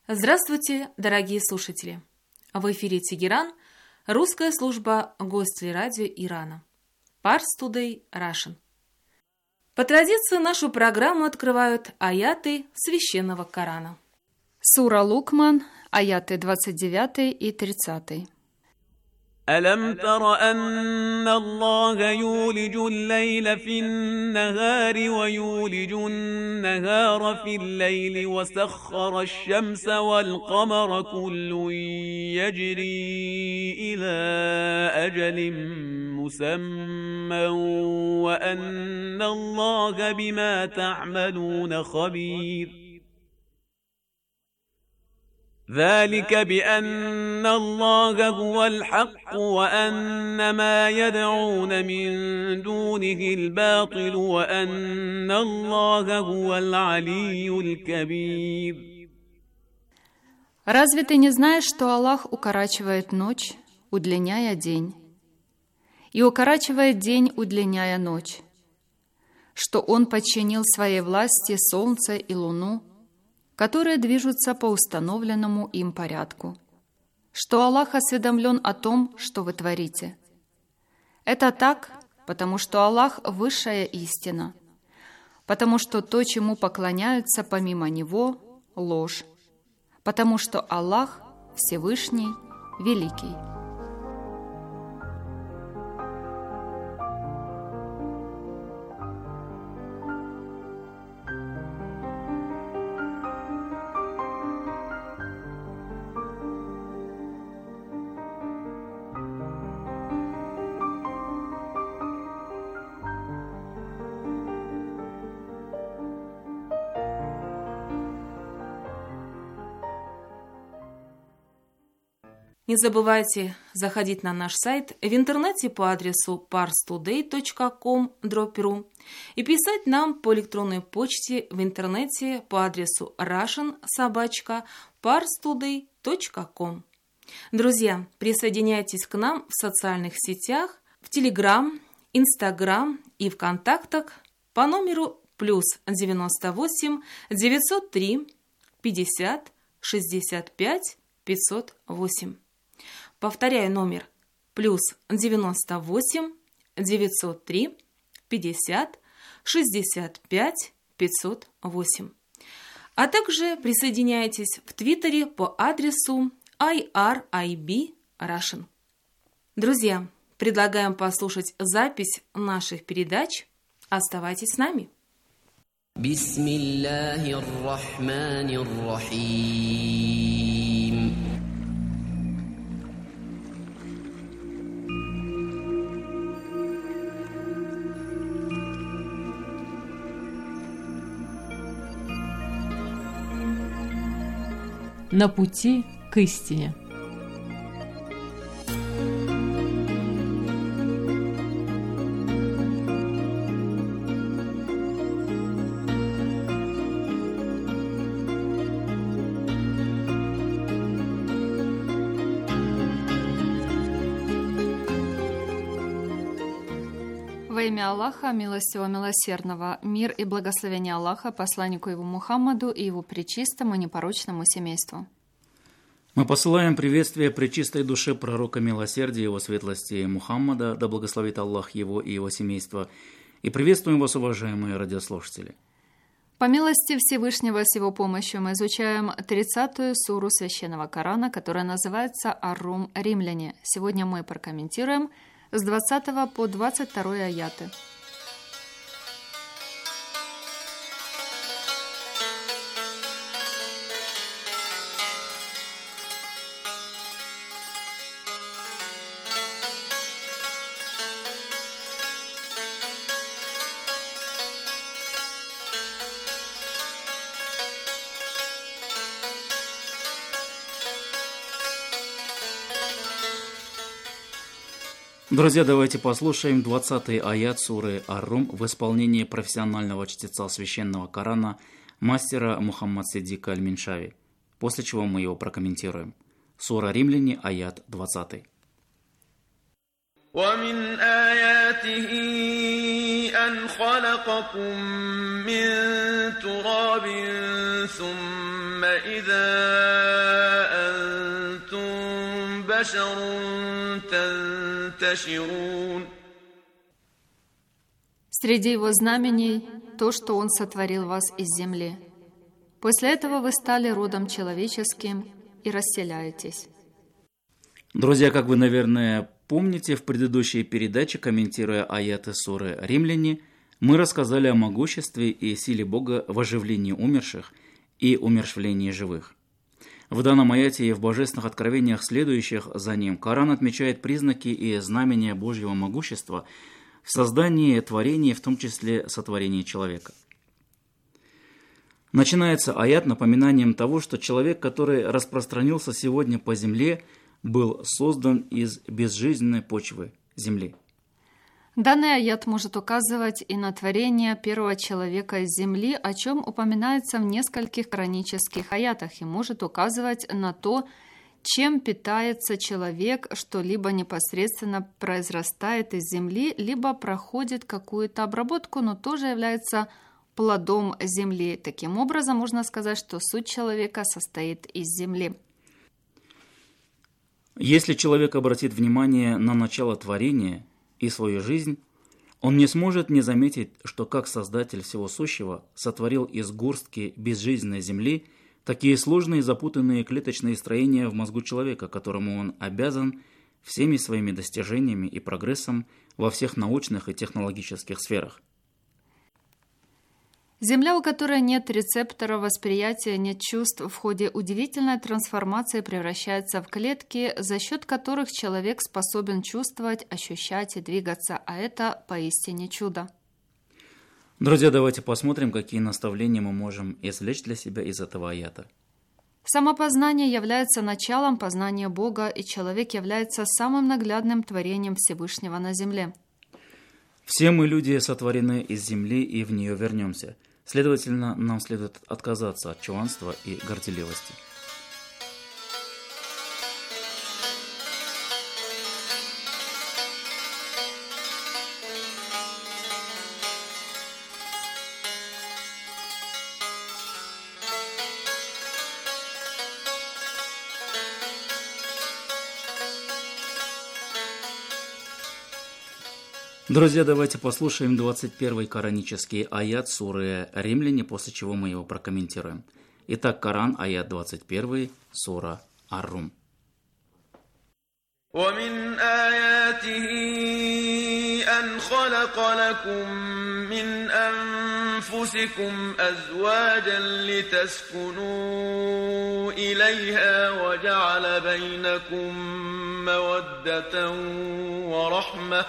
Здравствуйте, дорогие слушатели! В эфире Тегеран, русская служба Гостелерадио Ирана. Pars Today Russian. По традиции нашу программу открывают аяты Священного Корана. Сура Лукман, аяты 29 и 30. ألم تر أن الله يولج الليل في النهار ويولج النهار في الليل وسخر الشمس والقمر كل يجري إلى أجل مسمى وأن الله بما تعملون خبير ذلك بأن الله هو الحق وأن ما يدعون من دونه الباطل وأن الله هو العلي الكبير. Разве ты не знаешь, что Аллах укорачивает ночь, удлиняя день, и укорачивает день, удлиняя ночь, что Он подчинил своей власти солнце и луну, которые движутся по установленному им порядку, что Аллах осведомлен о том, что вы творите. Это так, потому что Аллах – высшая истина, потому что то, чему поклоняются помимо Него – ложь, потому что Аллах – Всевышний, Великий. Не забывайте заходить на наш сайт в интернете по адресу parstoday.com/ru и писать нам по электронной почте в интернете по адресу russian@parstoday.com. Друзья, присоединяйтесь к нам в социальных сетях, в Telegram, Instagram и ВКонтактах по номеру +98 903 50 65 508. Повторяю номер +98 903 50 65 508. А также присоединяйтесь в Твиттере по адресу IRIB Russian. Друзья, предлагаем послушать запись наших передач. Оставайтесь с нами. Бисмиллахир-рахманир-рахим. На пути к истине. Во имя Аллаха, милостивого, милосердного, мир и благословение Аллаха, посланнику его Мухаммаду и его пречистому непорочному семейству. Мы посылаем приветствие пречистой душе пророка милосердия и его светлости Мухаммада, да благословит Аллах его и его семейство, и приветствуем вас, уважаемые радиослушатели. По милости Всевышнего с его помощью мы изучаем 30-ю суру Священного Корана, которая называется «Ар-Рум. Римляне». Сегодня мы прокомментируем с 20 по 22 аяты. Друзья, давайте послушаем 20-й аят суры Ар-Рум в исполнении профессионального чтеца священного Корана мастера Мухаммад Сиддик Аль-Миншави, после чего мы его прокомментируем. Сура Римляне, аят 20. ومن آياته أن خلقكم من تراب ثم فإذا أنتم بشر تنتشرون. Среди его знамений то, что он сотворил вас из земли. После этого вы стали родом человеческим и расселяетесь. Друзья, как вы, наверное, помните, в предыдущей передаче, комментируя аяты суры «Римляне», мы рассказали о могуществе и силе Бога в оживлении умерших и умерщвлении живых. В данном аяте и в божественных откровениях, следующих за ним, Коран отмечает признаки и знамения Божьего могущества в создании творений, в том числе сотворении человека. Начинается аят напоминанием того, что человек, который распространился сегодня по земле, был создан из безжизненной почвы земли. Данный аят может указывать и на творение первого человека из земли, о чем упоминается в нескольких коранических аятах, и может указывать на то, чем питается человек, что либо непосредственно произрастает из земли, либо проходит какую-то обработку, но тоже является плодом земли. Таким образом, можно сказать, что суть человека состоит из земли. Если человек обратит внимание на начало творения и свою жизнь, он не сможет не заметить, что как Создатель всего сущего сотворил из горстки безжизненной земли такие сложные и запутанные клеточные строения в мозгу человека, которому он обязан всеми своими достижениями и прогрессом во всех научных и технологических сферах. Земля, у которой нет рецептора восприятия, нет чувств, в ходе удивительной трансформации превращается в клетки, за счет которых человек способен чувствовать, ощущать и двигаться, а это поистине чудо. Друзья, давайте посмотрим, какие наставления мы можем извлечь для себя из этого аята. Самопознание является началом познания Бога, и человек является самым наглядным творением Всевышнего на земле. Все мы, люди, сотворены из земли, и в нее вернемся. Следовательно, нам следует отказаться от чванства и горделивости. Друзья, давайте послушаем 21-й коранический аят суры «Римляне», после чего мы его прокомментируем. Итак, Коран, аят 21, сура Ар-Рум. ومن آياته أن خلق لكم من أنفسكم أزواجا لتسكنوا إليها وجعل بينكم مودة ورحمة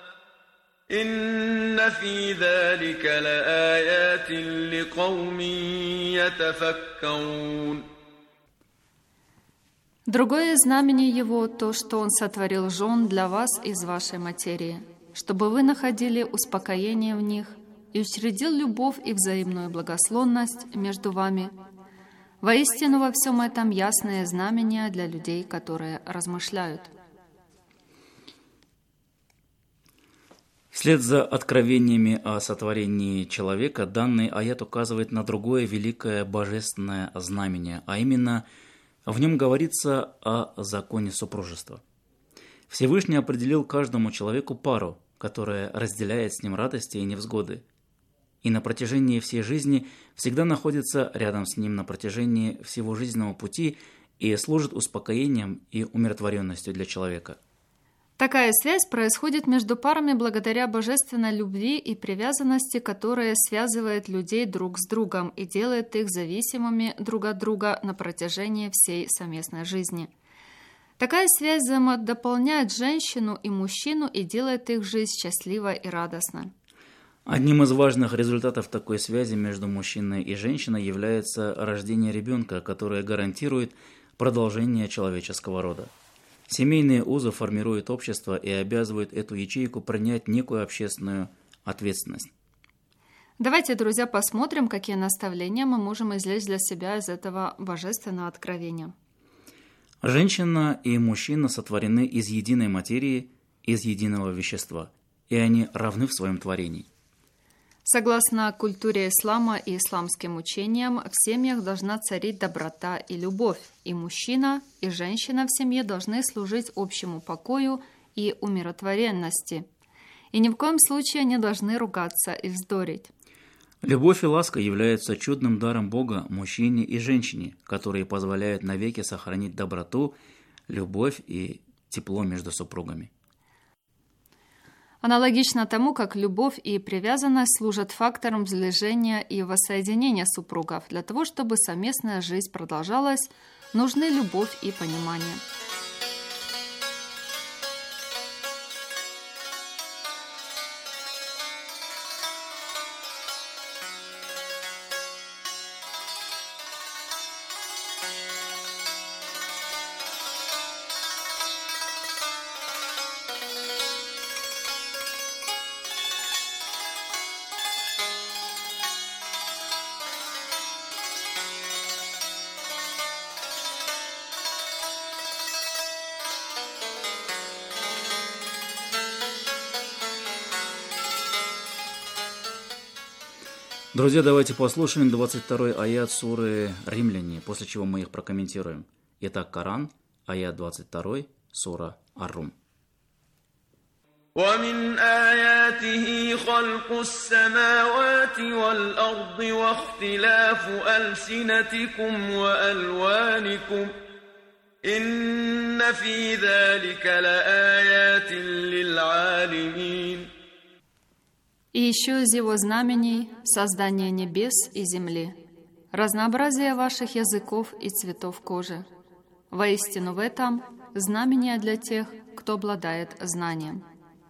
إن في ذلك لآيات لقوم يتفكرون. Другое знамение его то, что он сотворил жен для вас из вашей материи, чтобы вы находили успокоение в них и учредил любовь и взаимную благословенность между вами. Воистину во всем этом ясное знамение для людей, которые размышляют. Вслед за откровениями о сотворении человека, данный аят указывает на другое великое божественное знамение, а именно в нем говорится о законе супружества. Всевышний определил каждому человеку пару, которая разделяет с ним радости и невзгоды, и на протяжении всей жизни всегда находится рядом с ним на протяжении всего жизненного пути и служит успокоением и умиротворенностью для человека. Такая связь происходит между парами благодаря божественной любви и привязанности, которая связывает людей друг с другом и делает их зависимыми друг от друга на протяжении всей совместной жизни. Такая связь взаимодополняет женщину и мужчину и делает их жизнь счастливой и радостной. Одним из важных результатов такой связи между мужчиной и женщиной является рождение ребенка, которое гарантирует продолжение человеческого рода. Семейные узы формируют общество и обязывают эту ячейку принять некую общественную ответственность. Давайте, друзья, посмотрим, какие наставления мы можем извлечь для себя из этого божественного откровения. Женщина и мужчина сотворены из единой материи, из единого вещества, и они равны в своем творении. Согласно культуре ислама и исламским учениям, в семьях должна царить доброта и любовь, и мужчина, и женщина в семье должны служить общему покою и умиротворенности. И ни в коем случае не должны ругаться и вздорить. Любовь и ласка являются чудным даром Бога мужчине и женщине, которые позволяют навеки сохранить доброту, любовь и тепло между супругами. Аналогично тому, как любовь и привязанность служат фактором сближения и воссоединения супругов. Для того, чтобы совместная жизнь продолжалась, нужны любовь и понимание. Друзья, давайте послушаем 22-й аят суры «Римляне», после чего мы их прокомментируем. Итак, Коран, аят 22, сура Ар-Рум. ومن آياته خلق السماوات والأرض واختلاف ألسنتكم وألوانكم إن في ذلك لآيات للعالمين. И еще из его знамений создание небес и земли, разнообразие ваших языков и цветов кожи. Воистину в этом знамение для тех, кто обладает знанием.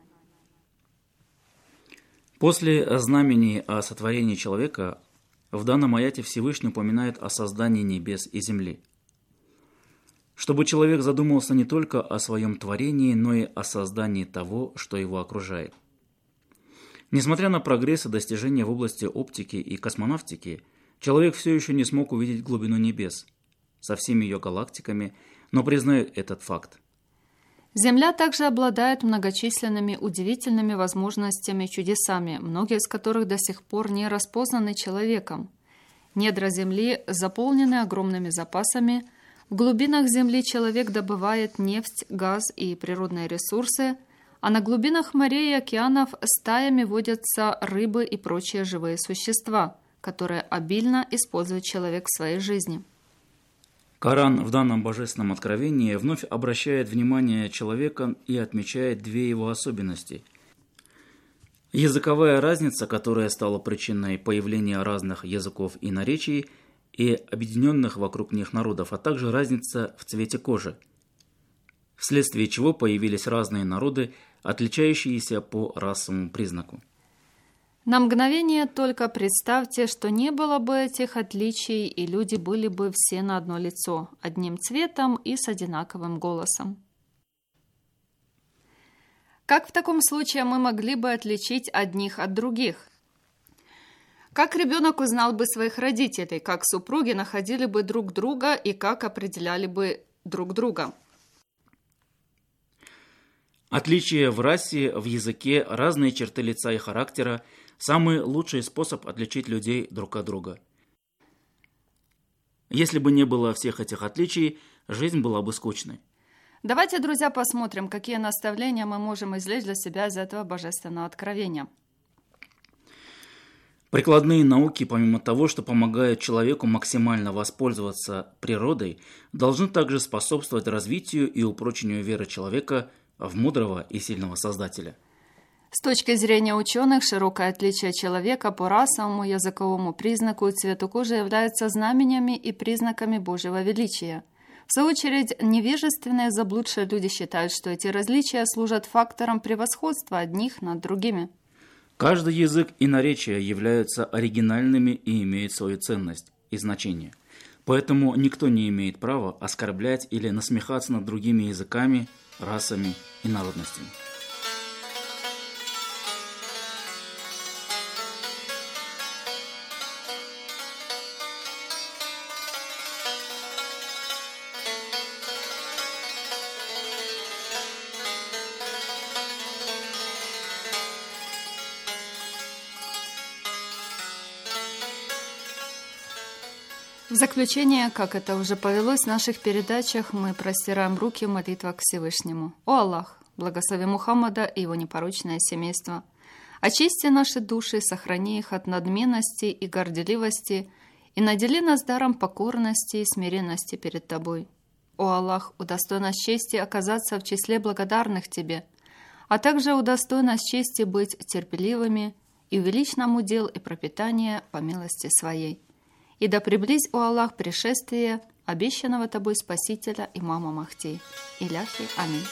После знамений о сотворении человека в данном аяте Всевышний упоминает о создании небес и земли. Чтобы человек задумался не только о своем творении, но и о создании того, что его окружает. Несмотря на прогресс и достижения в области оптики и космонавтики, человек все еще не смог увидеть глубину небес со всеми ее галактиками, но признает этот факт. Земля также обладает многочисленными удивительными возможностями и чудесами, многие из которых до сих пор не распознаны человеком. Недра Земли заполнены огромными запасами. В глубинах Земли человек добывает нефть, газ и природные ресурсы, а на глубинах морей и океанов стаями водятся рыбы и прочие живые существа, которые обильно использует человек в своей жизни. Коран в данном божественном откровении вновь обращает внимание человека и отмечает две его особенности. Языковая разница, которая стала причиной появления разных языков и наречий и объединенных вокруг них народов, а также разница в цвете кожи, вследствие чего появились разные народы, отличающиеся по расовому признаку. На мгновение только представьте, что не было бы этих отличий, и люди были бы все на одно лицо, одним цветом и с одинаковым голосом. Как в таком случае мы могли бы отличить одних от других? Как ребенок узнал бы своих родителей, как супруги находили бы друг друга и как определяли бы друг друга? Отличия в расе, в языке, разные черты лица и характера – самый лучший способ отличить людей друг от друга. Если бы не было всех этих отличий, жизнь была бы скучной. Давайте, друзья, посмотрим, какие наставления мы можем извлечь для себя из этого божественного откровения. Прикладные науки, помимо того, что помогают человеку максимально воспользоваться природой, должны также способствовать развитию и упрочению веры человека в мудрого и сильного Создателя. С точки зрения ученых, широкое отличие человека по расовому, языковому признаку и цвету кожи являются знамениями и признаками Божьего величия. В свою очередь, невежественные заблудшие люди считают, что эти различия служат фактором превосходства одних над другими. Каждый язык и наречие являются оригинальными и имеют свою ценность и значение. Поэтому никто не имеет права оскорблять или насмехаться над другими языками, расами и народностями. В заключение, как это уже повелось в наших передачах, мы простираем руки в молитвах к Всевышнему. О Аллах, благослови Мухаммада и его непорочное семейство. Очисти наши души, сохрани их от надменности и горделивости и надели нас даром покорности и смиренности перед Тобой. О Аллах, удостой нас чести оказаться в числе благодарных Тебе, а также удостой нас чести быть терпеливыми и увеличь нам удел и пропитание по милости Своей. И да приблизь, о Аллах, пришествие обещанного Тобой Спасителя имама Махди. Иляхи. Аминь.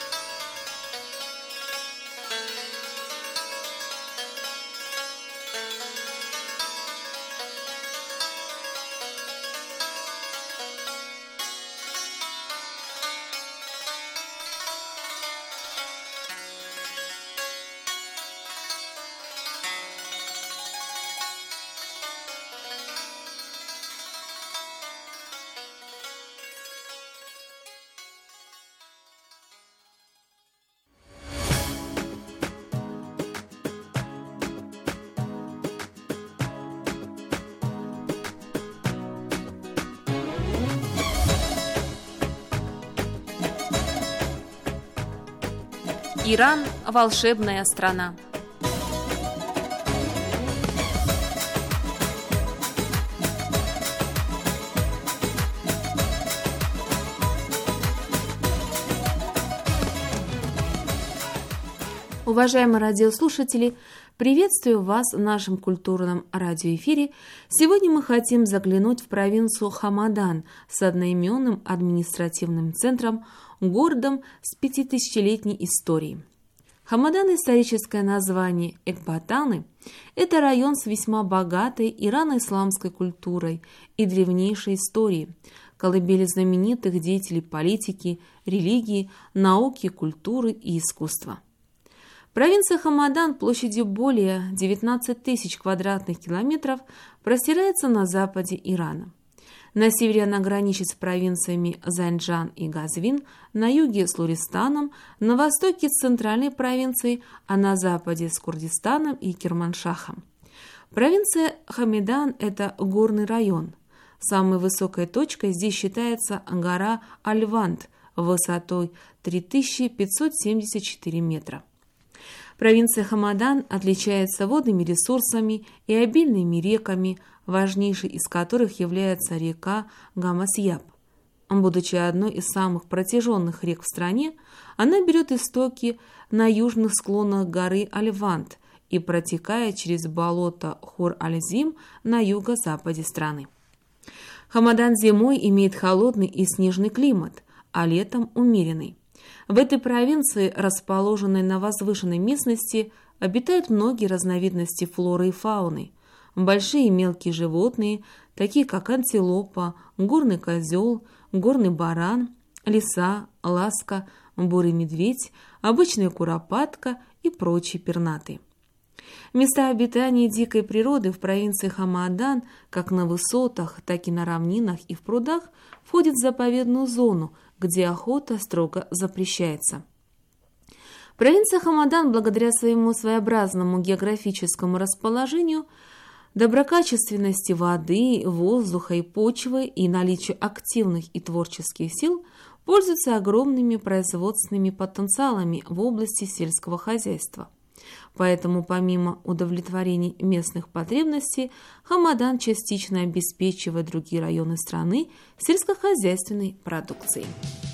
Иран – волшебная страна. Уважаемые радиослушатели, приветствую вас в нашем культурном радиоэфире. Сегодня мы хотим заглянуть в провинцию Хамадан с одноименным административным центром, городом с 5000-летней историей. Хамадан – историческое название Экбатаны. Это район с весьма богатой ирано-исламской культурой и древнейшей историей, колыбель знаменитых деятелей политики, религии, науки, культуры и искусства. Провинция Хамадан площадью более 19 тысяч квадратных километров простирается на западе Ирана. На севере она граничит с провинциями Занджан и Газвин, на юге с Луристаном, на востоке с центральной провинцией, а на западе с Курдистаном и Керманшахом. Провинция Хамадан – это горный район. Самой высокой точкой здесь считается гора Аль-Ванд высотой 3574 метра. Провинция Хамадан отличается водными ресурсами и обильными реками, важнейшей из которых является река Гамасьяб. Будучи одной из самых протяженных рек в стране, она берет истоки на южных склонах горы Аль-Ванд и протекает через болото Хур-Аль-Зим на юго-западе страны. Хамадан зимой имеет холодный и снежный климат, а летом умеренный. В этой провинции, расположенной на возвышенной местности, обитают многие разновидности флоры и фауны. Большие и мелкие животные, такие как антилопа, горный козел, горный баран, лиса, ласка, бурый медведь, обычная куропатка и прочие пернатые. Места обитания дикой природы в провинции Хамадан, как на высотах, так и на равнинах и в прудах, входят в заповедную зону, где охота строго запрещается. Провинция Хамадан, благодаря своему своеобразному географическому расположению, доброкачественности воды, воздуха и почвы и наличию активных и творческих сил, пользуется огромными производственными потенциалами в области сельского хозяйства. Поэтому, помимо удовлетворения местных потребностей, Хамадан частично обеспечивает другие районы страны сельскохозяйственной продукцией.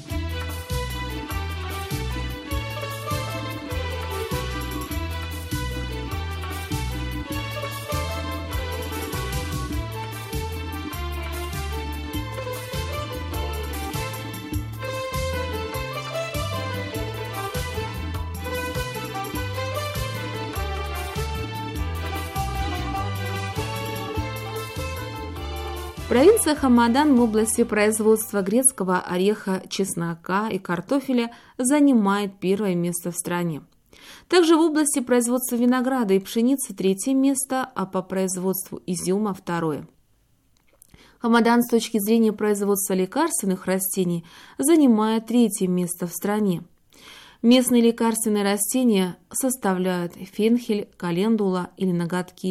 Провинция Хамадан в области производства грецкого ореха, чеснока и картофеля занимает первое место в стране. Также в области производства винограда и пшеницы третье место, а по производству изюма второе. Хамадан с точки зрения производства лекарственных растений занимает третье место в стране. Местные лекарственные растения составляют фенхель, календула или ноготки,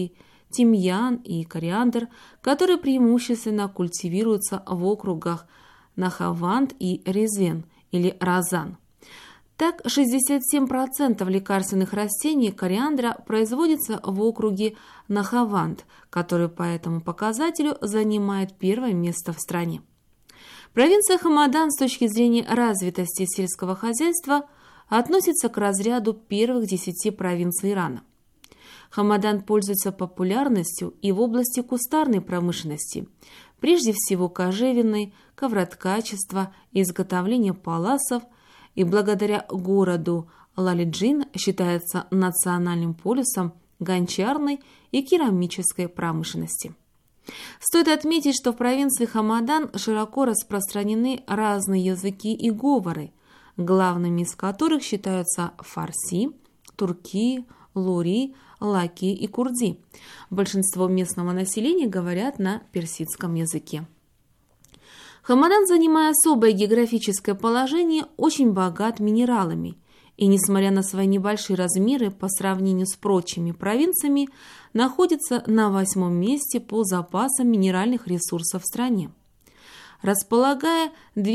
тимьян и кориандр, которые преимущественно культивируются в округах Нахаванд и Резвен или Разан. Так, 67% лекарственных растений кориандра производится в округе Нахаванд, который по этому показателю занимает первое место в стране. Провинция Хамадан с точки зрения развитости сельского хозяйства относится к разряду первых 10 провинций Ирана. Хамадан пользуется популярностью и в области кустарной промышленности, прежде всего кожевенной, ковроткачества и изготовления паласов, и благодаря городу Лалиджин считается национальным полюсом гончарной и керамической промышленности. Стоит отметить, что в провинции Хамадан широко распространены разные языки и говоры, главными из которых считаются фарси, турки, лури, лаки и курди. Большинство местного населения говорят на персидском языке. Хамадан, занимая особое географическое положение, очень богат минералами и, несмотря на свои небольшие размеры по сравнению с прочими провинциями, находится на 8-м месте по запасам минеральных ресурсов в стране. Располагая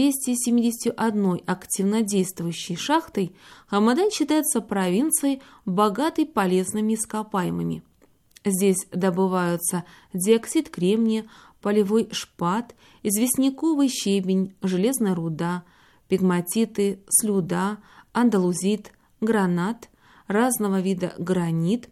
271 активно действующей шахтой, Хамадан считается провинцией, богатой полезными ископаемыми. Здесь добываются диоксид кремния, полевой шпат, известняковый щебень, железная руда, пегматиты, слюда, андалузит, гранат, разного вида гранит,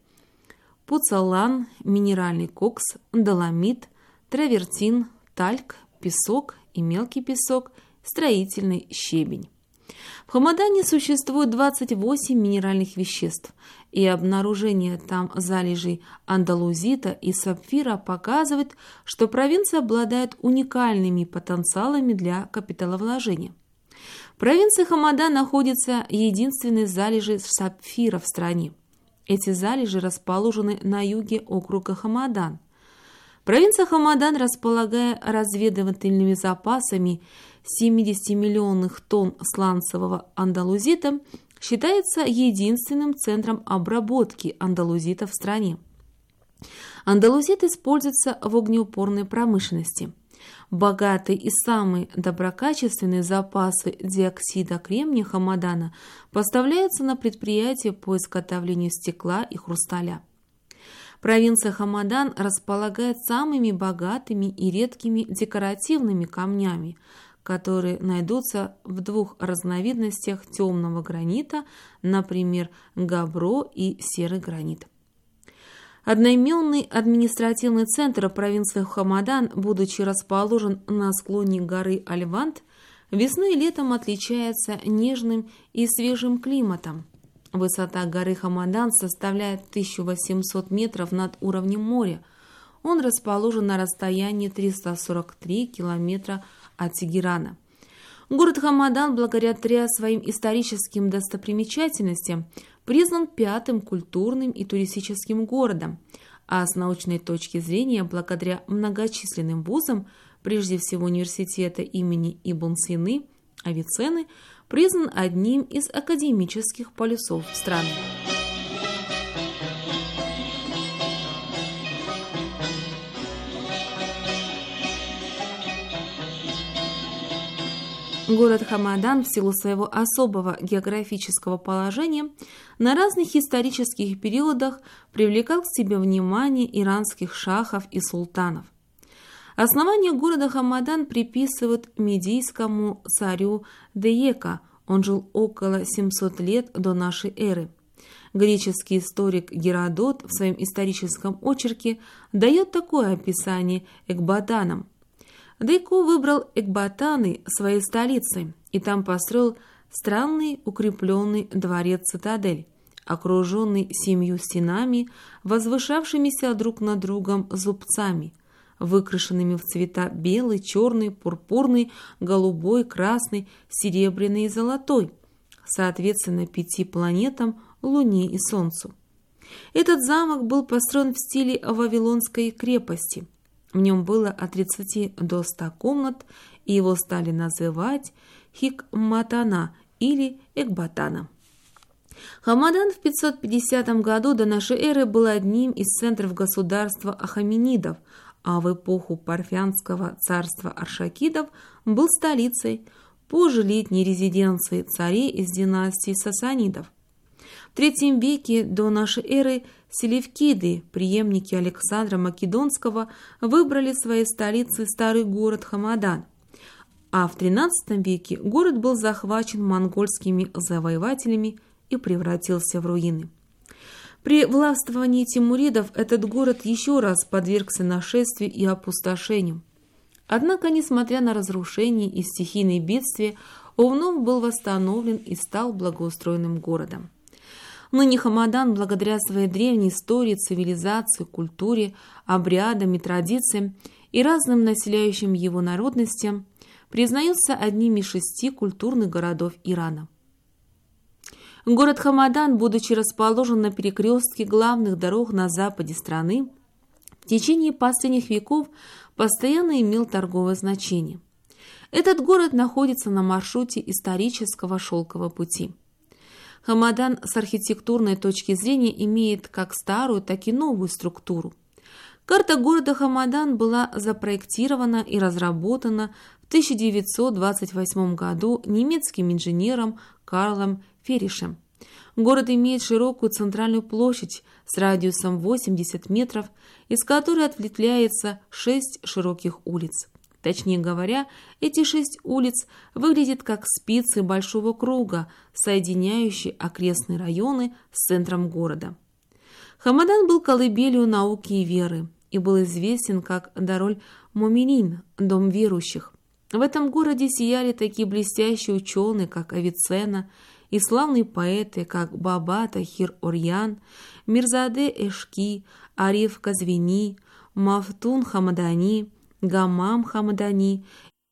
пуцалан, минеральный кокс, доломит, травертин, тальк, песок и мелкий песок, строительный щебень. В Хамадане существует 28 минеральных веществ, и обнаружение там залежей андалузита и сапфира показывает, что провинция обладает уникальными потенциалами для капиталовложения. В провинции Хамадан находится единственный залежи сапфира в стране. Эти залежи расположены на юге округа Хамадан. Провинция Хамадан, располагая разведывательными запасами 70 миллионных тонн сланцевого андалузита, считается единственным центром обработки андалузита в стране. Андалузит используется в огнеупорной промышленности. Богатые и самые доброкачественные запасы диоксида кремния Хамадана поставляются на предприятия по изготовлению стекла и хрусталя. Провинция Хамадан располагает самыми богатыми и редкими декоративными камнями, которые найдутся в 2 разновидностях темного гранита, например, габро и серый гранит. Одноименный административный центр провинции Хамадан, будучи расположен на склоне горы Альвант, весной и летом отличается нежным и свежим климатом. Высота горы Хамадан составляет 1800 метров над уровнем моря. Он расположен на расстоянии 343 километра от Тегерана. Город Хамадан, благодаря своим историческим достопримечательностям, признан 5-м культурным и туристическим городом, а с научной точки зрения, благодаря многочисленным вузам, прежде всего университета имени Ибн Сины, Авиценны, признан одним из академических полюсов страны. Город Хамадан в силу своего особого географического положения на разных исторических периодах привлекал к себе внимание иранских шахов и султанов. Основание города Хамадан приписывают медийскому царю Деека, он жил около 700 лет до нашей эры. Греческий историк Геродот в своем историческом очерке дает такое описание Экбатанам. Дейко выбрал Экбатаны своей столицей и там построил странный укрепленный дворец-цитадель, окруженный 7 стенами, возвышавшимися друг над другом зубцами, выкрашенными в цвета белый, черный, пурпурный, голубой, красный, серебряный и золотой, соответственно 5 планетам, Луне и Солнцу. Этот замок был построен в стиле Вавилонской крепости. В нем было от 30 до 100 комнат, и его стали называть Хикматана или Экбатана. Хамадан в 550 году до нашей эры был одним из центров государства ахаменидов, а в эпоху парфянского царства аршакидов был столицей, позже летней резиденцией царей из династии сасанидов. В III веке до нашей эры селевкиды, преемники Александра Македонского, выбрали своей столицей старый город Хамадан, а в XIII веке город был захвачен монгольскими завоевателями и превратился в руины. При властвовании тимуридов этот город еще раз подвергся нашествию и опустошению. Однако, несмотря на разрушения и стихийные бедствия, он вновь был восстановлен и стал благоустроенным городом. Ныне Хамадан, благодаря своей древней истории, цивилизации, культуре, обрядам и традициям и разным населяющим его народностям, признается одним из 6 культурных городов Ирана. Город Хамадан, будучи расположен на перекрестке главных дорог на западе страны, в течение последних веков постоянно имел торговое значение. Этот город находится на маршруте исторического шелкового пути. Хамадан с архитектурной точки зрения имеет как старую, так и новую структуру. Карта города Хамадан была запроектирована и разработана в 1928 году немецким инженером Карлом Феришем. Город имеет широкую центральную площадь с радиусом 80 метров, из которой ответвляется 6 широких улиц. Точнее говоря, эти 6 улиц выглядят как спицы большого круга, соединяющие окрестные районы с центром города. Хамадан был колыбелью науки и веры и был известен как Дароль Моминин, дом верующих. В этом городе сияли такие блестящие ученые, как Авиценна, и славные поэты, как Баба Тахир Орьян, Мирзаде Эшки, Ариф Казвини, Мафтун Хамадани, Гамам Хамадани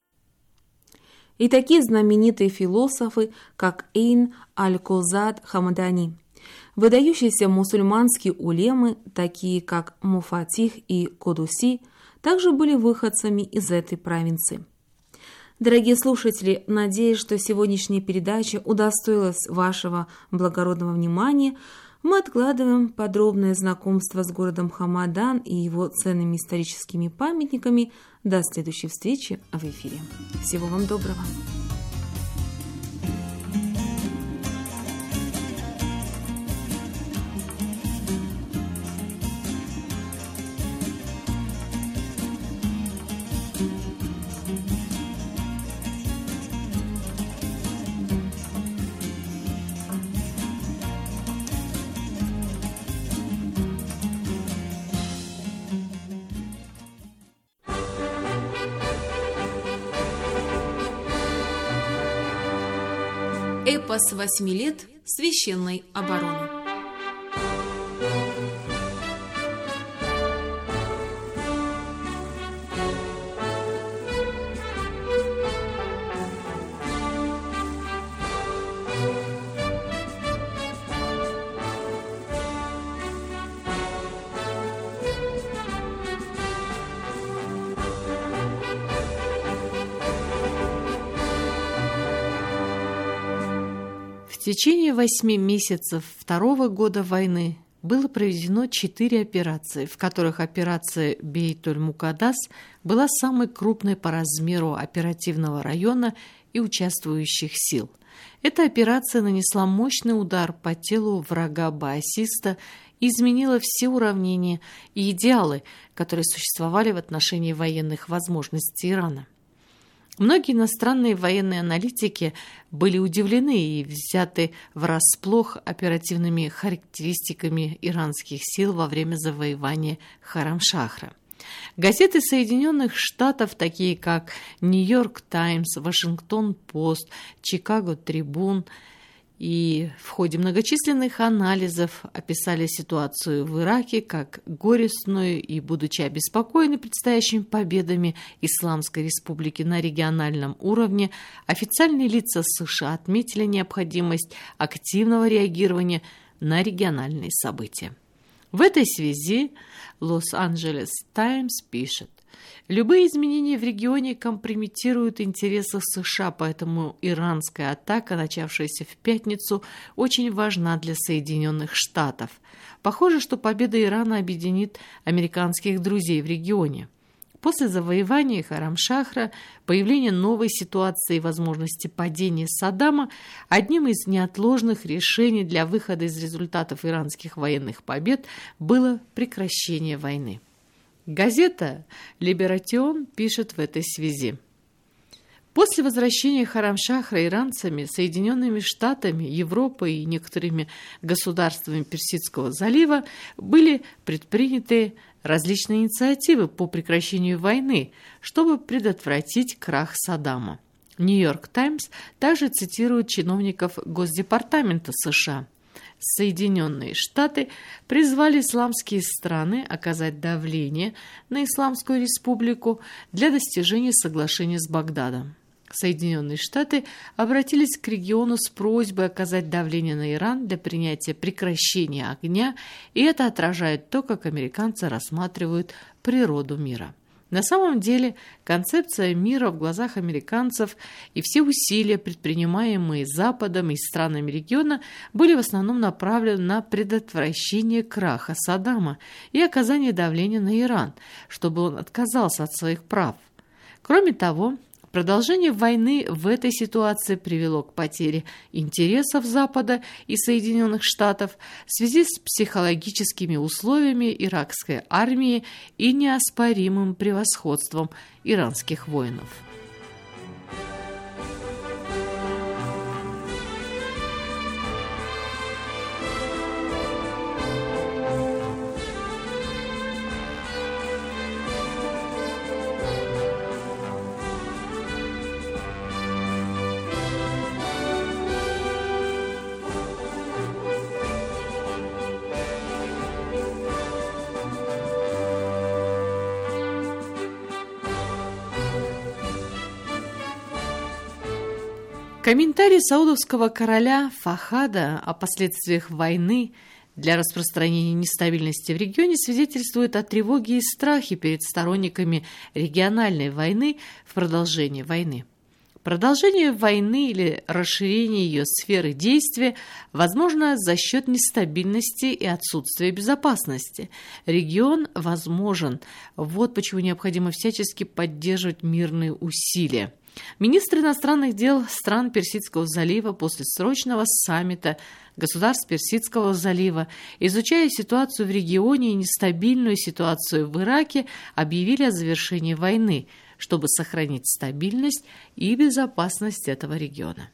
и такие знаменитые философы, как Эйн Аль-Козад Хамадани. Выдающиеся мусульманские улемы, такие как Муфатих и Кудуси, также были выходцами из этой провинции. Дорогие слушатели, надеюсь, что сегодняшняя передача удостоилась вашего благородного внимания. Мы откладываем подробное знакомство с городом Хамадан и его ценными историческими памятниками до следующей встречи в эфире. Всего вам доброго! Эпос 8 лет священной обороны. В течение 8 месяцев второго года войны было проведено 4 операции, в которых операция Бейт-уль-Мукаддас была самой крупной по размеру оперативного района и участвующих сил. Эта операция нанесла мощный удар по телу врага баасиста и изменила все уравнения и идеалы, которые существовали в отношении военных возможностей Ирана. Многие иностранные военные аналитики были удивлены и взяты врасплох оперативными характеристиками иранских сил во время завоевания Харамшахра. Газеты Соединенных Штатов, такие как «Нью-Йорк Таймс», «Вашингтон-Пост», «Чикаго Трибун», и в ходе многочисленных анализов описали ситуацию в Ираке как горестную и, будучи обеспокоены предстоящими победами Исламской Республики на региональном уровне, официальные лица США отметили необходимость активного реагирования на региональные события. В этой связи Лос-Анджелес Таймс пишет: любые изменения в регионе компрометируют интересы США, поэтому иранская атака, начавшаяся в пятницу, очень важна для Соединенных Штатов. Похоже, что победа Ирана объединит американских друзей в регионе. После завоевания Харам-Шахра, появления новой ситуации и возможности падения Саддама, одним из неотложных решений для выхода из результатов иранских военных побед было прекращение войны. Газета «Либератион» пишет в этой связи: после возвращения Харам-Шахра иранцами, Соединенными Штатами, Европой и некоторыми государствами Персидского залива были предприняты различные инициативы по прекращению войны, чтобы предотвратить крах Саддама. «Нью-Йорк Таймс» также цитирует чиновников Госдепартамента США. Соединенные Штаты призвали исламские страны оказать давление на Исламскую Республику для достижения соглашения с Багдадом. Соединенные Штаты обратились к региону с просьбой оказать давление на Иран для принятия прекращения огня, и это отражает то, как американцы рассматривают природу мира. На самом деле, концепция мира в глазах американцев и все усилия, предпринимаемые Западом и странами региона, были в основном направлены на предотвращение краха Саддама и оказание давления на Иран, чтобы он отказался от своих прав. Кроме того, продолжение войны в этой ситуации привело к потере интересов Запада и Соединенных Штатов в связи с психологическими условиями иракской армии и неоспоримым превосходством иранских воинов. Комментарий саудовского короля Фахада о последствиях войны для распространения нестабильности в регионе свидетельствует о тревоге и страхе перед сторонниками региональной войны в продолжении войны. Продолжение войны или расширение ее сферы действия возможно за счет нестабильности и отсутствия безопасности. Регион возможен. Вот почему необходимо всячески поддерживать мирные усилия. Министр иностранных дел стран Персидского залива после срочного саммита государств Персидского залива, изучая ситуацию в регионе и нестабильную ситуацию в Ираке, объявили о завершении войны, чтобы сохранить стабильность и безопасность этого региона.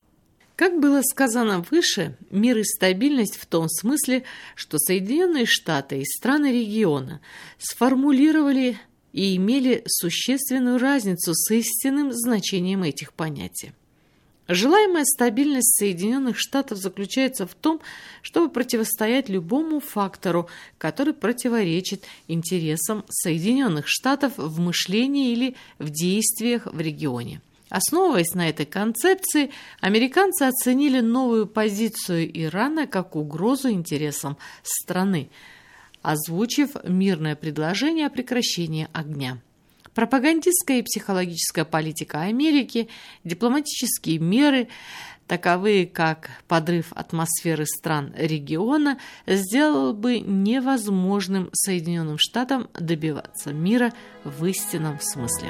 Как было сказано выше, мир и стабильность в том смысле, что Соединенные Штаты и страны региона сформулировали и имели существенную разницу с истинным значением этих понятий. Желаемая стабильность Соединенных Штатов заключается в том, чтобы противостоять любому фактору, который противоречит интересам Соединенных Штатов в мышлении или в действиях в регионе. Основываясь на этой концепции, американцы оценили новую позицию Ирана как угрозу интересам страны, озвучив мирное предложение о прекращении огня. Пропагандистская и психологическая политика Америки, дипломатические меры, таковые как подрыв атмосферы стран региона, сделал бы невозможным Соединенным Штатам добиваться мира в истинном смысле.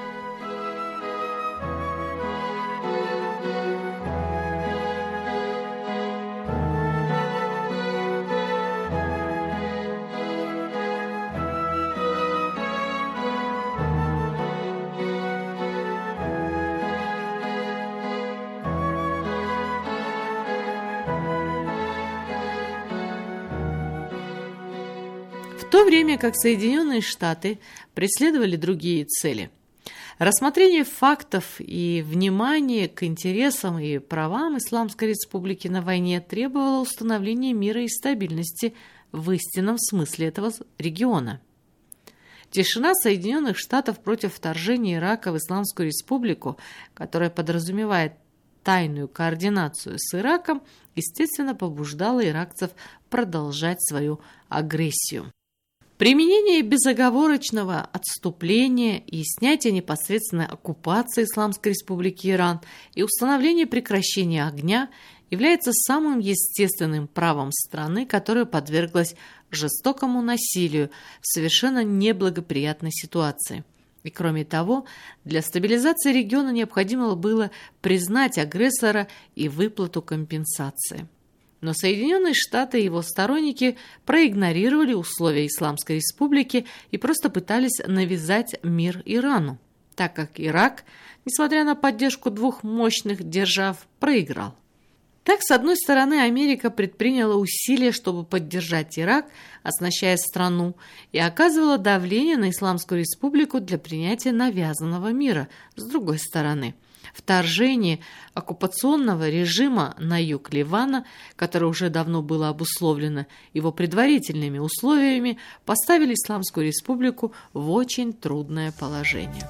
В то время как Соединенные Штаты преследовали другие цели. Рассмотрение фактов и внимание к интересам и правам Исламской Республики на войне требовало установления мира и стабильности в истинном смысле этого региона. Тишина Соединенных Штатов против вторжения Ирака в Исламскую Республику, которая подразумевает тайную координацию с Ираком, естественно, побуждало иракцев продолжать свою агрессию. Применение безоговорочного отступления и снятие непосредственной оккупации Исламской Республики Иран и установление прекращения огня является самым естественным правом страны, которая подверглась жестокому насилию в совершенно неблагоприятной ситуации. И кроме того, для стабилизации региона необходимо было признать агрессора и выплату компенсации. Но Соединенные Штаты и его сторонники проигнорировали условия Исламской Республики и просто пытались навязать мир Ирану, так как Ирак, несмотря на поддержку двух мощных держав, проиграл. Так, с одной стороны, Америка предприняла усилия, чтобы поддержать Ирак, оснащая страну, и оказывала давление на Исламскую Республику для принятия навязанного мира. С другой стороны, вторжение оккупационного режима на юг Ливана, которое уже давно было обусловлено его предварительными условиями, поставили Исламскую Республику в очень трудное положение.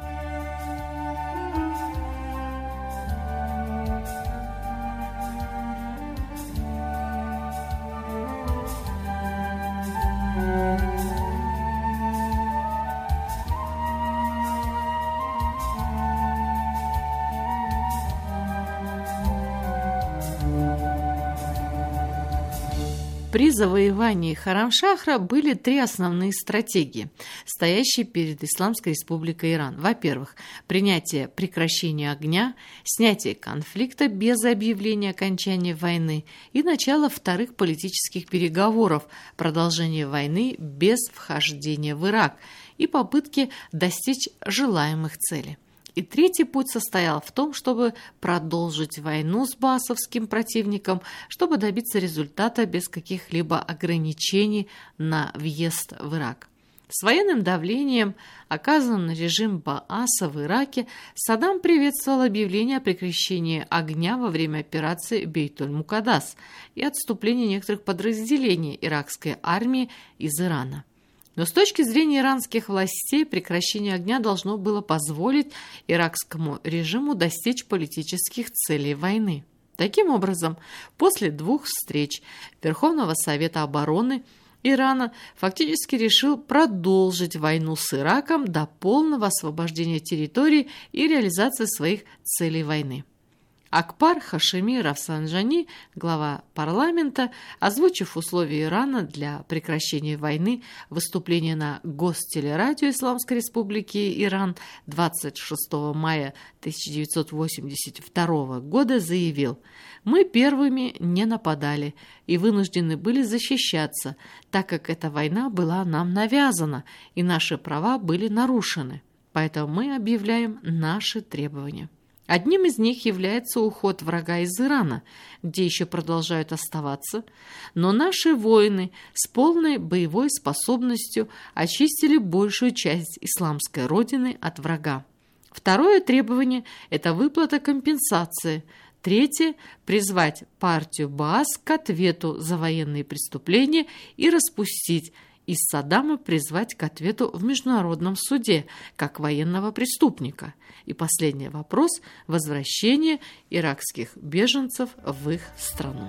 При завоевании Харамшахра были три основные стратегии, стоящие перед Исламской Республикой Иран. Во-первых, принятие прекращения огня, снятие конфликта без объявления окончания войны и начало вторых политических переговоров, продолжение войны без вхождения в Ирак и попытки достичь желаемых целей. И третий путь состоял в том, чтобы продолжить войну с баасовским противником, чтобы добиться результата без каких-либо ограничений на въезд в Ирак. С военным давлением, оказанным на режим Бааса в Ираке, Саддам приветствовал объявление о прекращении огня во время операции Бейтуль-Мукаддас и отступления некоторых подразделений иракской армии из Ирана. Но с точки зрения иранских властей прекращение огня должно было позволить иракскому режиму достичь политических целей войны. Таким образом, после двух встреч Верховного Совета обороны Ирана фактически решил продолжить войну с Ираком до полного освобождения территорий и реализации своих целей войны. Акбар Хашеми Рафсанджани, глава парламента, озвучив условия Ирана для прекращения войны, выступление на Гостелерадио Исламской Республики Иран 26 мая 1982 года заявил: «Мы первыми не нападали и вынуждены были защищаться, так как эта война была нам навязана и наши права были нарушены. Поэтому мы объявляем наши требования». Одним из них является уход врага из Ирана, где еще продолжают оставаться, но наши воины с полной боевой способностью очистили большую часть исламской родины от врага. Второе требование – это выплата компенсации. Третье – призвать партию Баас к ответу за военные преступления и распустить, и Саддама призвать к ответу в международном суде, как военного преступника. И последний вопрос – возвращение иракских беженцев в их страну.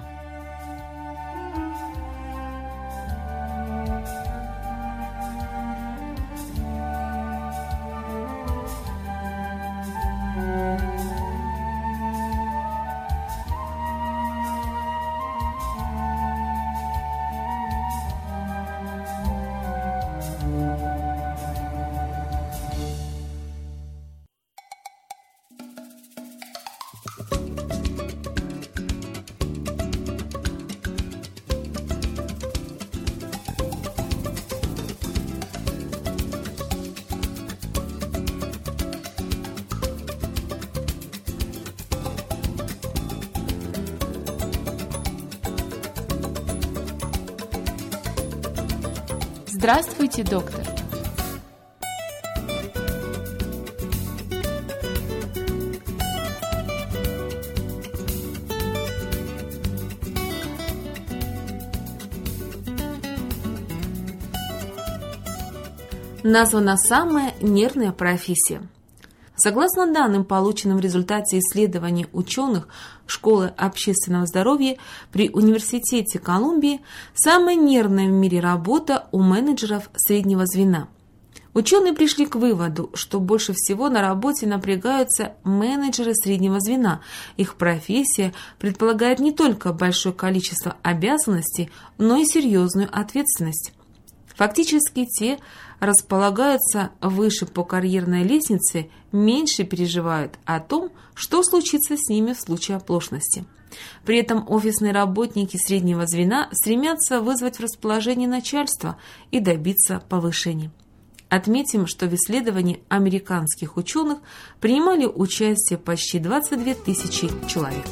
Здравствуйте, доктор. Названа самая нервная профессия. Согласно данным, полученным в результате исследований ученых Школы общественного здоровья при Университете Колумбии, самая нервная в мире работа у менеджеров среднего звена. Ученые пришли к выводу, что больше всего на работе напрягаются менеджеры среднего звена. Их профессия предполагает не только большое количество обязанностей, но и серьезную ответственность. Фактически те располагаются выше по карьерной лестнице, меньше переживают о том, что случится с ними в случае оплошности. При этом офисные работники среднего звена стремятся вызвать в расположение начальства и добиться повышения. Отметим, что в исследовании американских ученых принимали участие почти 22 тысячи человек.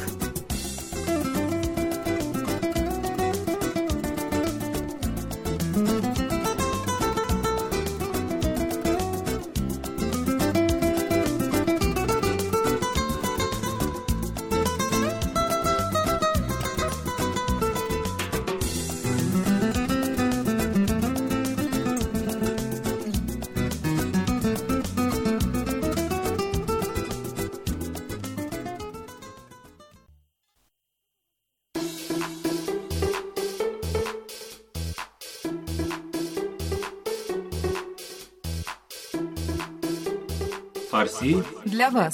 Фарси для вас.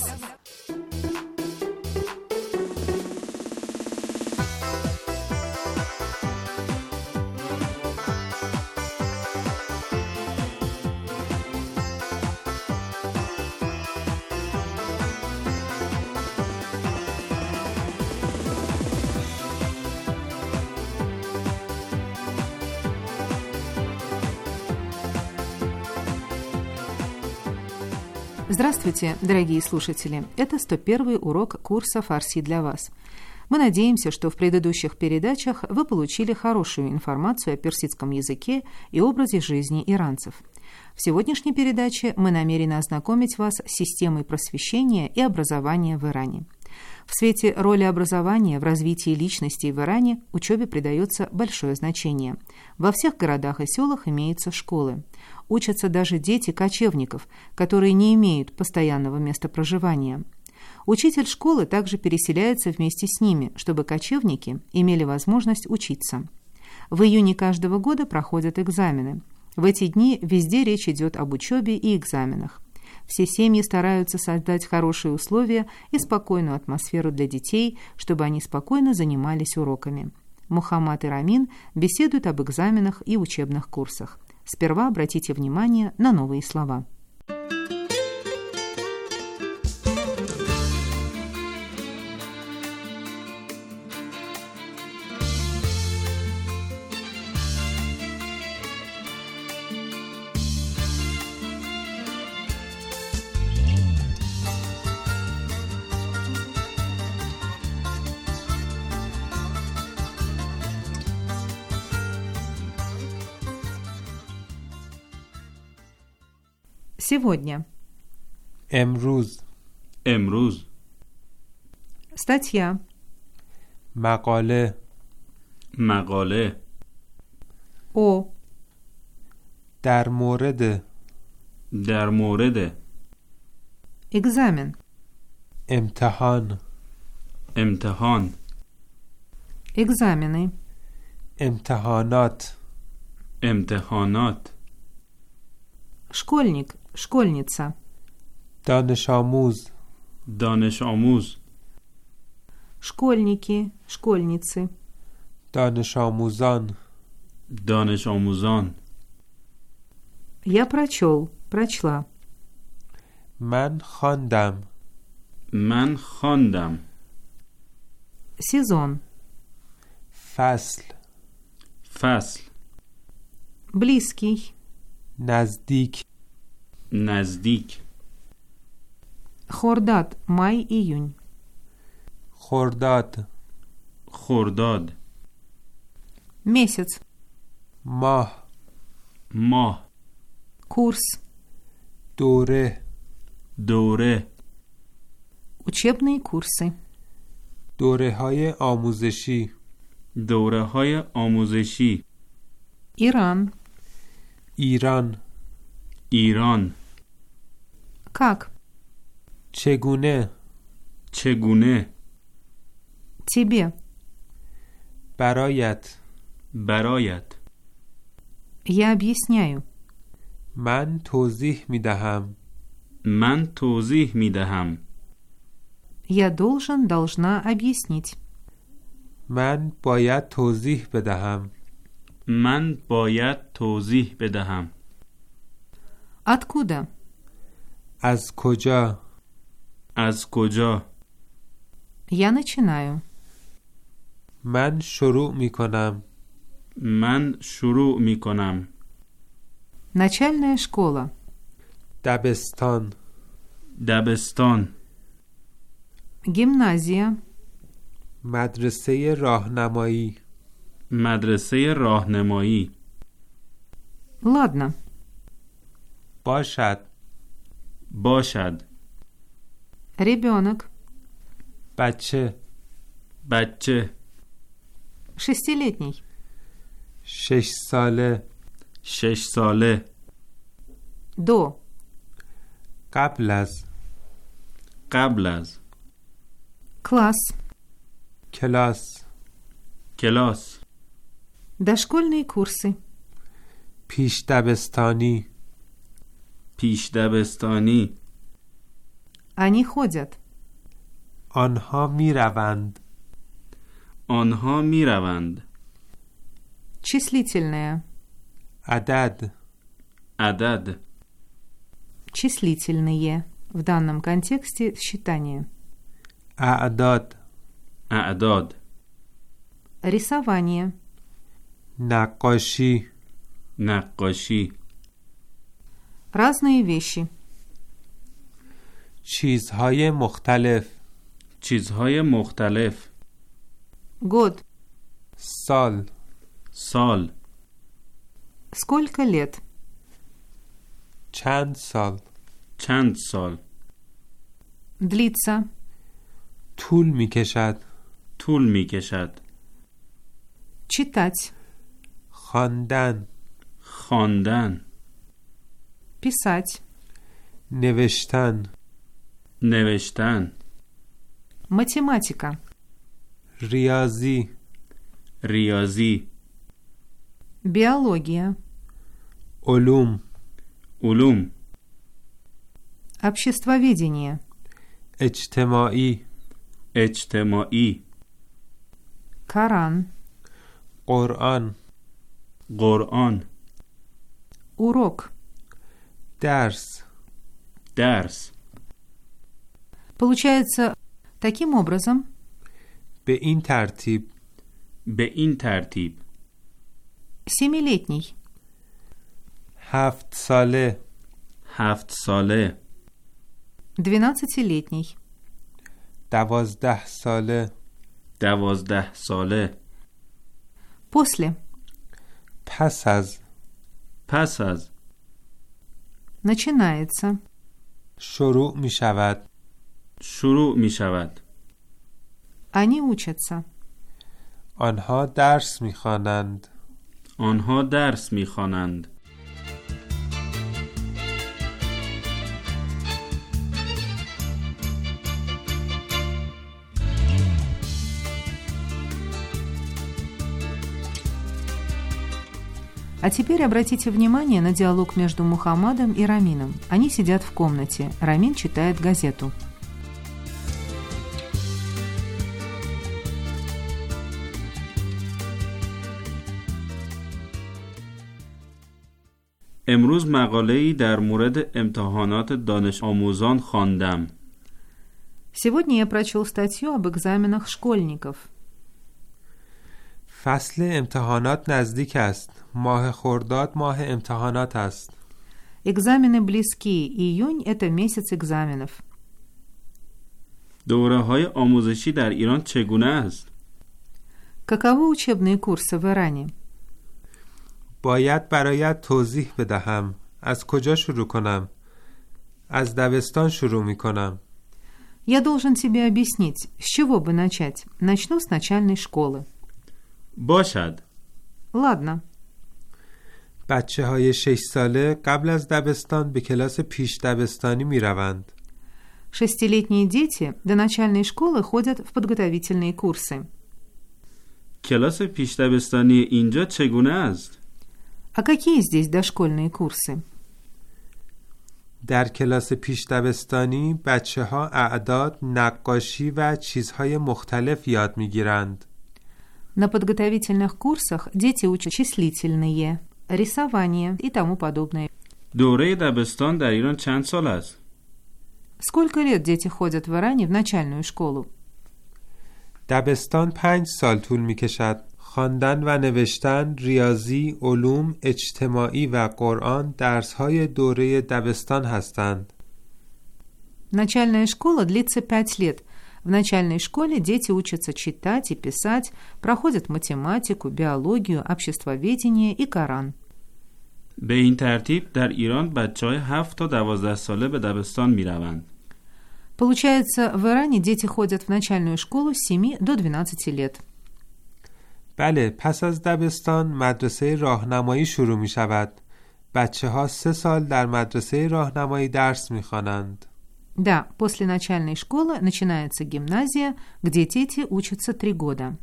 Здравствуйте, дорогие слушатели! Это 101-й урок курса «Фарси для вас». Мы надеемся, что в предыдущих передачах вы получили хорошую информацию о персидском языке и образе жизни иранцев. В сегодняшней передаче мы намерены ознакомить вас с системой просвещения и образования в Иране. В свете роли образования в развитии личностей в Иране учебе придается большое значение. Во всех городах и селах имеются школы. Учатся даже дети кочевников, которые не имеют постоянного места проживания. Учитель школы также переселяется вместе с ними, чтобы кочевники имели возможность учиться. В июне каждого года проходят экзамены. В эти дни везде речь идет об учебе и экзаменах. Все семьи стараются создать хорошие условия и спокойную атмосферу для детей, чтобы они спокойно занимались уроками. Мухаммад и Рамин беседуют об экзаменах и учебных курсах. Сперва обратите внимание на новые слова. Сегодня. امروز Статья. مقاله О. در مورد Экзамен. امتحان Экзамены. امتحانات Школьник, школьница. دانش آموز Школьники, школьницы. دانش آموزان Я прочел, прочла. من خواندم Сезон. فصل Близкий. نزدیک Хордад, май-июнь. خرداد Месяц. ماه Курс. دوره Учебные курсы. دوره‌های آموزشی Иран. ایران Как? چگونه چگونه Тебе. برایت برایت Я объясняю. من توضیح می دهم من توضیح می دهم Я должен, должна объяснить. من باید توضیح بدهم من باید توضیح بدهم Откуда? از کجا از کجا Я начинаю. من شروع می کنم من شروع می کنم Начальная школа. دبستان دبستان Гимназия. مدرسه راهنمایی مدرسه راهنمایی Ладно. باشد باشد Ребенок. بچه بچه 6-летний. 6 ساله 6 ساله До. قبل از قبل از Класс. کلاس کلاس Дошкольные курсы. پیش دبستانی پیش دبستانی Они ходят. آنها می روند آنها می روند Числительное. عدد عدد Числительные. В данном контексте считание. اعداد اعداد Рисование. نقاشی نقاشی Разные вещи. چیزهای مختلف چیزهای مختلف Год. سال سال Сколько лет? چند سال چند سال Длится. طول می کشد طول می کشد Читать. خواندن خواندن Писать. نوشتن نوشتن Математика. ریاضی ریاضی Биология. علوم علوم Обществоведение. اجتماعی اجتماعی Коран. قرآن قرآن Урок. درس درس Получается таким образом. به این ترتیب به این ترتیب 7-летний. 7 ساله 7 ساله 12-летний. 12 ساله 12 ساله После. پس از پس از Начинается. شروع می شود شروع می شود Они учатся. آنها درس می خوانند آنها درس می خوانند А теперь обратите внимание на диалог между Мухаммадом и Рамином. Они сидят в комнате. Рамин читает газету. امروز مقاله‌ای در مورد امتحانات دانش آموزان خواندم. Сегодня я прочел статью об экзаменах школьников. فصل امتحانات نزدیک است ماه خرداد ماه امتحانات است Экзамены близки. Июнь – это месяц экзаменов. دوره‌های آموزشی در ایران چگونه است؟ Каковы учебные курсы в Иране? باید برایت توضیح بدهم از کجا شروع کنم از دبستان شروع می کنم Я должен тебе объяснить, с чего бы начать. Начну с начальной школы. باشد. Ладно. بچه های 6 ساله قبل از دبستان به کلاس پیش دبستانی می روند. 6-летние дети до начальной школы ходят в подготовительные курсы. کلاس پیش دبستانی اینجا چگونه است؟ А какие здесь дошкольные курсы? در کلاس پیش دبستانی بچه ها اعداد، نقاشی و چیزهای مختلف یاد میگیرند. На подготовительных курсах дети учат числительные, рисование и тому подобное. دوره دبستان در ایران چند سال است؟ Сколько лет дети ходят в Иране в начальную школу? دبستان 5 سال طول میکشد. خواندن و نوشتن، ریاضی، علوم، اجتماعی و قرآن درس‌های دوره دبستان هستند. Начальная школа длится 5 лет. В начальной школе дети учатся читать и писать, проходят математику, биологию, обществоведение и Коран. به این ترتیب در ایران بچه‌های 7 تا 12 ساله به دبستان می‌روند. Получается, в Иране дети ходят в начальную школу с 7 до 12 лет. بله، پس از دبستان مدرسه راهنمایی شروع می شود. بچه ها 3 سال در مدرسه راهنمایی درس می خوانند. Да, после начальной школы начинается гимназия, где дети учатся 3 года.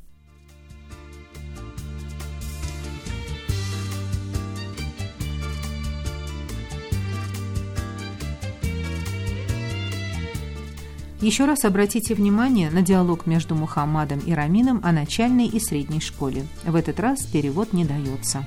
Еще раз обратите внимание на диалог между Мухаммадом и Рамином о начальной и средней школе. В этот раз перевод не дается.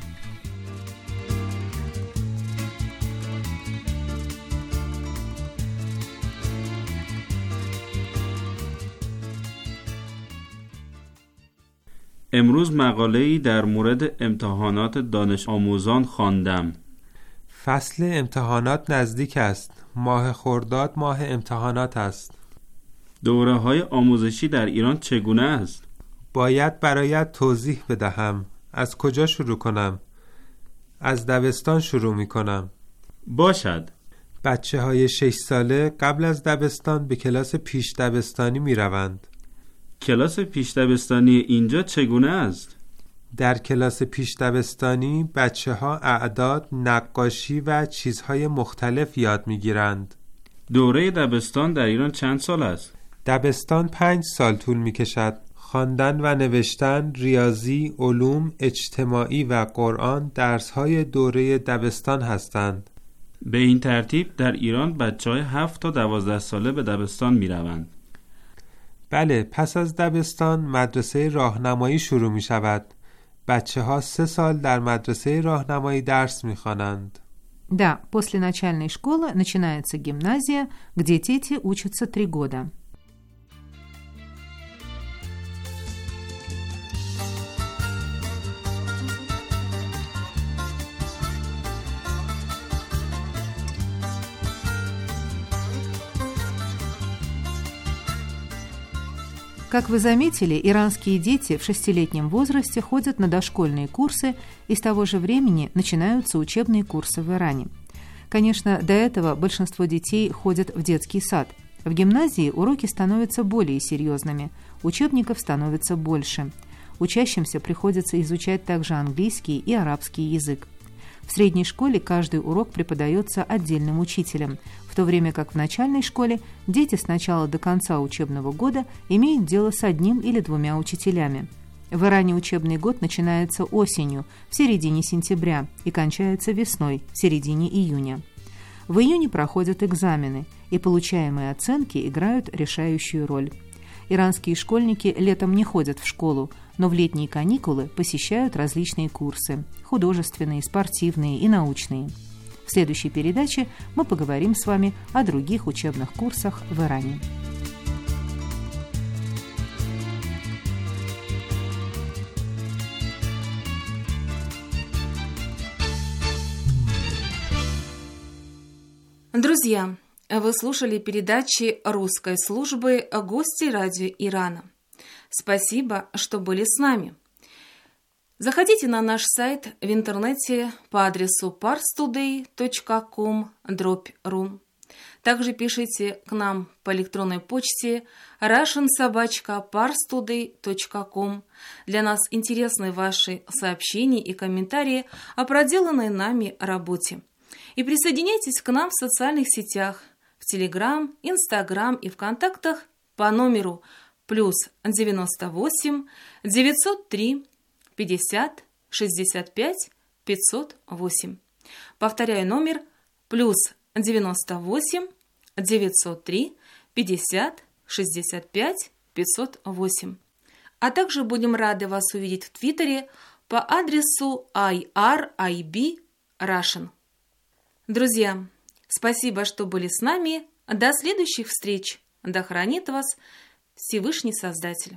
امروز مقاله‌ای در مورد امتحانات دانش آموزان خواندم. فصل امتحانات نزدیک است. ماه خرداد ماه امتحانات است. دوره‌های آموزشی در ایران چگونه است؟ باید برایت توضیح بدهم. از کجا شروع کنم؟ از دبستان شروع می کنم. باشد. بچه های 6 ساله قبل از دبستان به کلاس پیش دبستانی می روند. کلاس پیش دبستانی اینجا چگونه است؟ در کلاس پیش دبستانی بچه ها اعداد، نقاشی و چیزهای مختلف یاد می گیرند. دوره دبستان در ایران چند سال است؟ دبستان 5 سال طول می کشد. خواندن و نوشتن، ریاضی، علوم، اجتماعی و قرآن درس‌های دوره دبستان هستند. به این ترتیب در ایران بچه‌های 7 تا 12 ساله به دبستان می‌روند. بله، پس از دبستان مدرسه راهنمایی شروع می شود. بچه ها 3 سال در مدرسه راهنمایی درس می خوانند. Да, после начальной школы начинается гимназия, где дети учатся 3 года. Как вы заметили, иранские дети в 6-летнем возрасте ходят на дошкольные курсы, и с того же времени начинаются учебные курсы в Иране. Конечно, до этого большинство детей ходят в детский сад. В гимназии уроки становятся более серьезными, учебников становится больше. Учащимся приходится изучать также английский и арабский язык. В средней школе каждый урок преподается отдельным учителем, в то время как в начальной школе дети с начала до конца учебного года имеют дело с 1 или 2 учителями. В Иране учебный год начинается осенью, в середине сентября, и кончается весной, в середине июня. В июне проходят экзамены, и получаемые оценки играют решающую роль. Иранские школьники летом не ходят в школу, но в летние каникулы посещают различные курсы – художественные, спортивные и научные. В следующей передаче мы поговорим с вами о других учебных курсах в Иране. Друзья, вы слушали передачи русской службы «Гости радио Ирана». Спасибо, что были с нами. Заходите на наш сайт в интернете по адресу parstoday.com/ru. Также пишите к нам по электронной почте russian@parstoday.com. Для нас интересны ваши сообщения и комментарии о проделанной нами работе. И присоединяйтесь к нам в социальных сетях. в Телеграм, Инстаграм и ВКонтактах по номеру +98 903 50 65 508. Повторяю номер +98 903 50 65 508. А также будем рады вас увидеть в Твиттере по адресу IRIB Russian. Друзья, спасибо, что были с нами. До следующих встреч. Да хранит вас Всевышний Создатель.